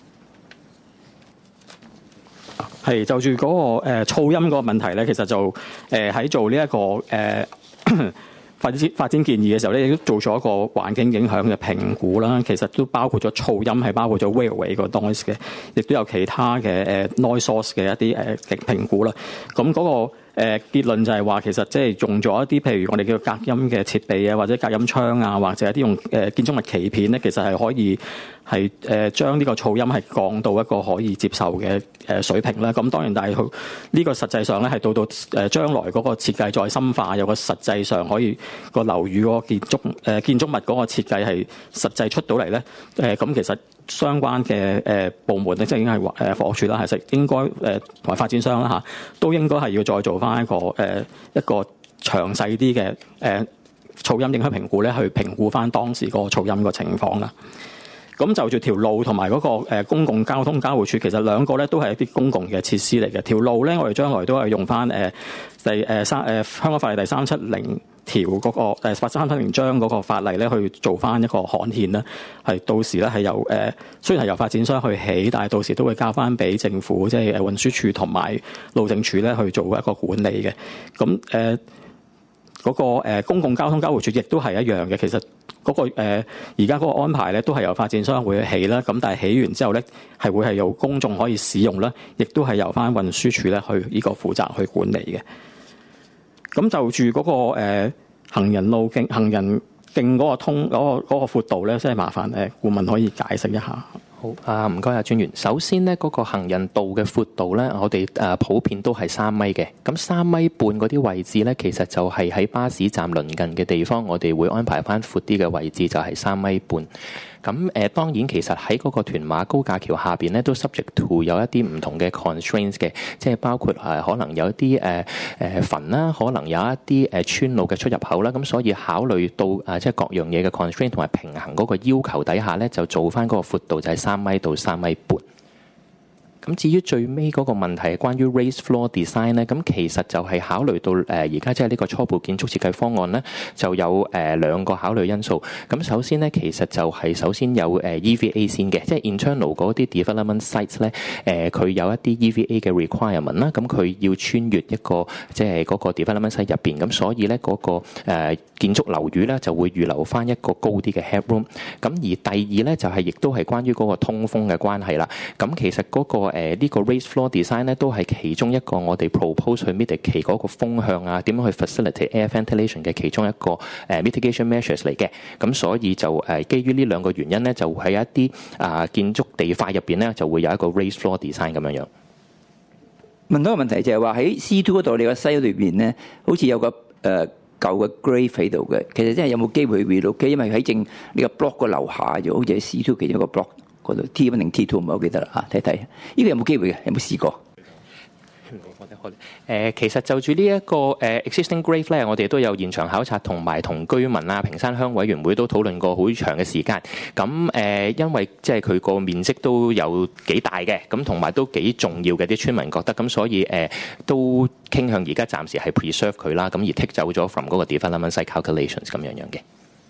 係就住嗰個噪音嗰個問題咧，其實就喺做呢一個發展建議嘅時候咧，亦都做咗一個環境影響嘅評估啦。其實都包括咗噪音，係包括咗 railway 個 noise 嘅，亦都有其他嘅noise source 嘅一啲評估啦。咁嗰個結論就係話，其實即係用咗一啲譬如我哋叫隔音嘅設備啊，或者隔音窗啊，或者一啲用建築物鰭片咧，其實係可以係將呢個噪音係降到一個可以接受嘅水平啦。咁當然，但係呢個實際上咧係到將來嗰個設計再深化，有個實際上可以個樓宇嗰個建築物嗰個設計係實際出到嚟咧。咁其實相關嘅部門咧，即係應該係房屋署啦，係應該同埋發展商啦嚇，都應該係要再做翻一個詳細啲嘅噪音影響評估咧，去評估翻當時個噪音個情況啦。咁就住條路同埋嗰個公共交通交匯處，其實兩個咧都係一啲公共嘅設施嚟嘅。條路咧，我哋將來都係用翻香港法例第370條嗰個370章嗰個法例咧去做翻一個刊憲啦。係到時咧係由雖然係由發展商去起，但係到時都會交翻俾政府，即係運輸署同埋路政署咧去做一個管理嘅。咁嗰個公共交通交匯處亦都係一樣嘅。其實嗰個而家嗰個安排咧，都係由發展商會起啦。咁但係起完之後咧，係會係由公眾可以使用啦，亦都係由翻運輸署咧去呢個負責去管理嘅。咁就住嗰個行人路徑、行人徑嗰個闊度咧，即係麻煩顧問可以解釋一下。 好唔該啊，專員。首先呢，嗰個行人道嘅闊度咧，我哋普遍都係3米嘅。咁3米半嗰啲位置咧，其實就係喺巴士站鄰近嘅地方，我哋會安排翻闊啲嘅位置，就係3米半。咁當然其實喺嗰個屯馬高架橋下邊咧，都 subject to 有一啲唔同嘅 constraints 嘅，即係包括可能有一啲墳啦，可能有一啲村路嘅出入口啦。咁所以考慮到即係各樣嘢嘅 constraint 同埋平衡嗰個要求底下咧，就做翻嗰個闊度就係3米到3米半。咁至於最尾嗰個問題，關於 raised floor design 咧，咁其實就係考慮到而家即係呢個初步建築設計方案咧，就有兩個考慮因素。咁首先咧，其實就係首先有EVA 先嘅，即係 internal 嗰啲 development sites 咧，佢有一啲 EVA 嘅 requirement 啦。咁佢要穿越一個即係嗰個 development site 入邊，咁所以咧嗰個建築樓宇咧就會預留翻一個高啲嘅 headroom。咁而第二咧就係亦都係關於嗰個通風嘅關係啦。咁其實嗰個呢個 raised floor design 咧，都係其中一個我哋 propose 去 mitigate 嗰個風向啊，點樣去 facilitate air ventilation 嘅其中一個mitigation measures 嚟嘅。咁所以就基於呢兩個原因咧，就喺一啲建築地塊入邊咧，就會有一個 raised floor design 咁樣樣。 問到個問題就係話喺 C2 嗰度，你個西裏邊咧，好似有個舊嘅 grave 喺度嘅。其實真係有冇機會去 relocate？因為喺正呢個 block 個樓下，就好似喺 C2 其中一個 block。嗰度 T1 定 T2 唔係好記得啦嚇，睇睇呢個有冇機會嘅？有冇試過？ 其實就住呢一個existing grave 咧，我哋都有現場考察，同埋同居民啊、屏山鄉委員會都討論過好長嘅時間。咁因為即係佢個面積都有幾大嘅，咁同埋都幾重要嘅，啲村民覺得，咁所以都傾向而家暫時係 preserve 佢啦，咁而剔走咗 from 嗰個 development site calculations 咁樣樣嘅。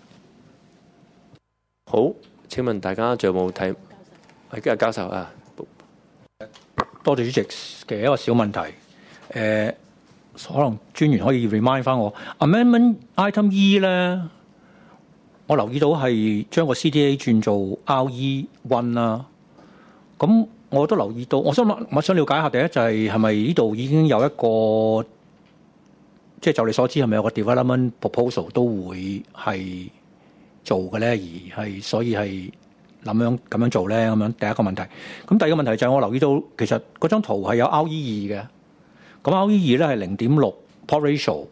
好。請問大家仲有冇睇？教授啊， 多謝主席嘅一個小問題。可能專員可以 remind 翻我 Amendment Item E 咧，我留意到係將個 CDA 轉做 RE1 啦。咁我都留意到，我想了解下，第一就係咪呢度已經有一個，即係就你所知係咪有個 development proposal 都會係做嘅咧？而係所以係咁樣做咧？咁樣第一個問題。咁第二個問題就係我留意到，其實嗰張圖係有 RE2嘅。咁 RE2咧係0.6 plot ratio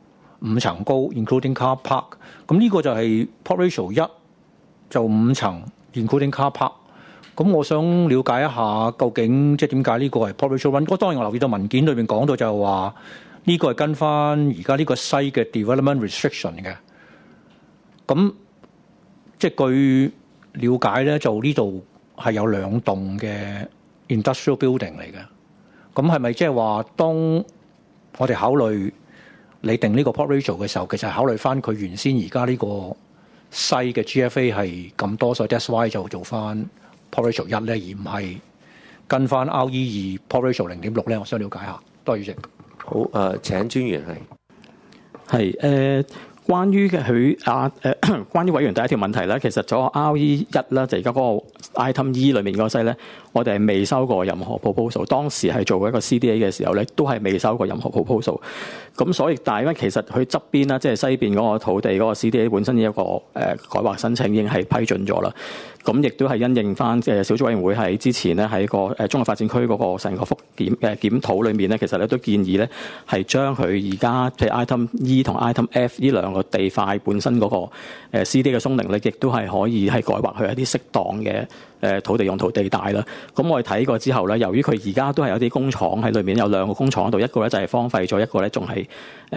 5層高 ，including car park。咁呢個就係 plot ratio 1就5層 including car park。咁我想了解一下，究竟即係點解呢個係 plot ratio 1？當然我留意到文件裏面講到就係話呢個係跟翻而家呢個西嘅 development restriction 嘅。咁即係據了解咧，就呢度係有2棟嘅 industrial building 嚟嘅。咁係咪即係話，當我哋考慮你定呢個 plot ratio 嘅時候，其實係考慮翻佢原先而家呢個西嘅 GFA 係咁多，所以 that's why 就做翻 plot ratio 1咧，而唔係跟翻 RE2 plot ratio 0.6咧？我想了解下。多謝主席。 好，請專員係關於關於委員第一條問題咧，其實咗 RE1啦，就而家嗰個 item E 裏面嗰個西咧，我哋係未收過任何 proposal。當時係做過一個 CDA 嘅時候咧，都係未收過任何 proposal。咁所以，但係咧，其實佢側邊啦，即係西邊嗰個土地嗰個 CDA 本身一個改劃申請已經係批准咗啦。咁亦都係因應翻即係小組委員會喺之前咧喺個綜合發展區嗰個成個檢討裏面咧，其實咧都建議咧係將佢而家即係 item E 同 item F 呢兩個地塊本身嗰個CDA 嘅鬆寧咧，亦都係可以係改劃去一啲適當嘅土地用途地帶啦。咁我哋睇過之後咧，由於佢而家都係有啲工廠喺裏面，有2個工廠喺度，一個咧就係荒廢咗，一個咧仲係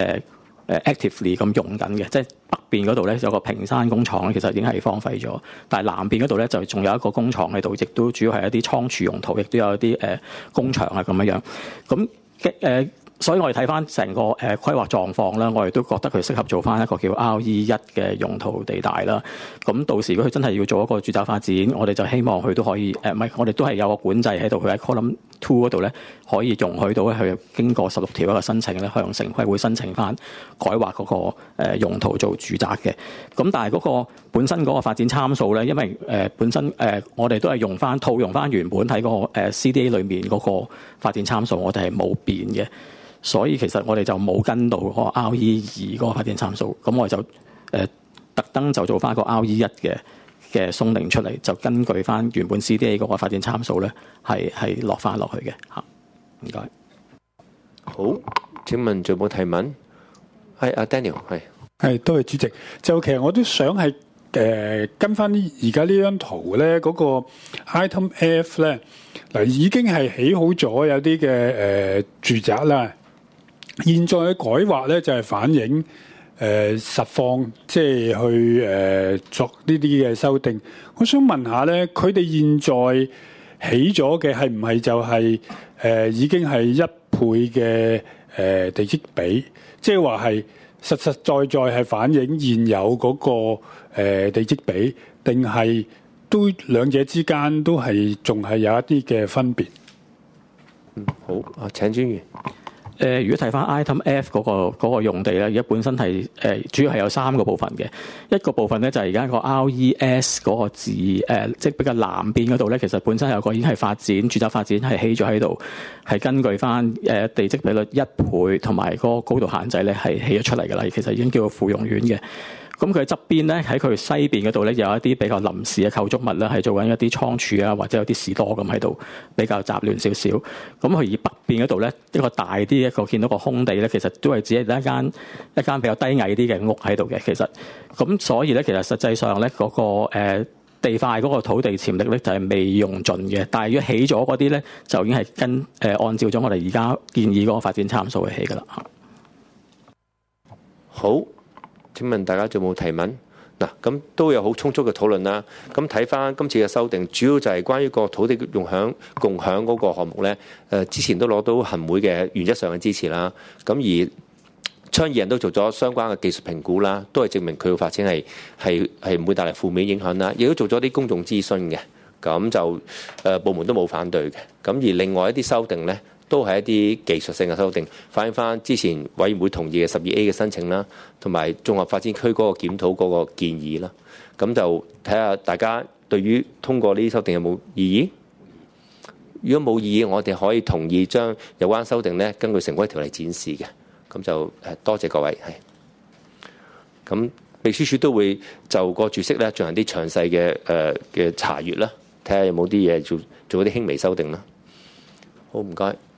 actively 咁用緊嘅，即係北邊嗰度咧有個屏山工廠咧，其實已經係荒廢咗，但係南邊嗰度咧就仲有一個工廠喺度，亦都主要係一啲倉儲用途，亦都有一啲工場啊咁樣樣。咁所以我哋睇翻成個規劃狀況啦，我哋都覺得佢適合做翻一個叫 RE1 嘅用途地帶啦。咁到時如果佢真係要做一個住宅發展，我哋就希望佢都可以唔係，我哋都係有個管制喺度，佢喺 Column 2嗰度咧可以容許到佢經過16條一個申請咧，向城規會申請翻改劃嗰個用途做住宅嘅。咁但係嗰個本身嗰個發展參數咧，因為本身我哋都係套用翻原本喺個CDA 裏面嗰個發展參數，我哋係冇變嘅。所以其實我哋就冇跟到嗰個 RE2 嗰個發展參數，咁我哋就特登就做翻個 RE1 嘅鬆寧出嚟，就根據翻原本 CDA 嗰個發展參數咧，係落翻落去嘅嚇。唔該。 好，請問仲有冇提問？係阿 Daniel 係多謝主席。就其實我都想係跟翻而家呢張圖咧，嗰個 item F 咧嗱已經係起好咗有啲嘅住宅啦。現在嘅改劃咧就係反映實況，即係去作呢啲嘅修訂。我想問下咧，佢哋現在起咗嘅係唔係就係已經係1倍嘅地積比？即係話係實實在在係反映現有嗰個地積比，定係都兩者之間都係仲係有一啲嘅分別？ 好，請專員。 如果睇翻 item F 嗰個用地咧，而家本身係主要係有3個部分嘅。一個部分咧就係而家個 RES 嗰個字即係比較南邊嗰度咧，其實本身有個已經係發展住宅發展係起咗喺度，係根據翻地積比率1倍同埋嗰個高度限制咧係起咗出嚟㗎啦。其實已經叫做芙蓉苑嘅。咁佢側邊咧喺佢西邊嗰度咧有一啲比較臨時嘅構築物咧，係做緊一啲倉儲啊，或者有啲士多咁喺度，比較雜亂少少。咁佢而北邊嗰度咧一個大啲一個見到個空地咧，其實都係只係一間比較低矮啲嘅屋喺度嘅。其實咁所以咧，其實實際上咧嗰個地塊嗰個土地潛力咧就係未用盡嘅。但係如果起咗嗰啲咧，就已經係按照咗我哋而家建議嗰個發展參數去起㗎啦。 好。請問大家仲有冇提問？嗱，咁都有好充足嘅討論啦。咁睇翻今次嘅修訂，主要就係關於個土地共享嗰個項目咧。之前都攞到行會嘅原則上嘅支持啦。咁而倡議人都做咗相關嘅技術評估啦，都係證明佢嘅發展係唔會帶嚟負面影響啦。亦都做咗啲公眾諮詢嘅，咁就部門都冇反對嘅。咁而另外一啲修訂咧，都係一啲技術性嘅修訂，反映翻之前委員會同意嘅12A 嘅申請啦，同埋綜合發展區嗰個檢討嗰個建議啦。咁就睇下大家對於通過呢啲修訂有冇異議？ 如果冇異議，我哋可以同意將有關修訂咧根據城規條例展示嘅。咁就多謝各位係。咁秘書處都會就個註釋咧進行啲詳細嘅查閲啦，睇下有冇啲嘢做啲輕微修訂啦。好，唔該。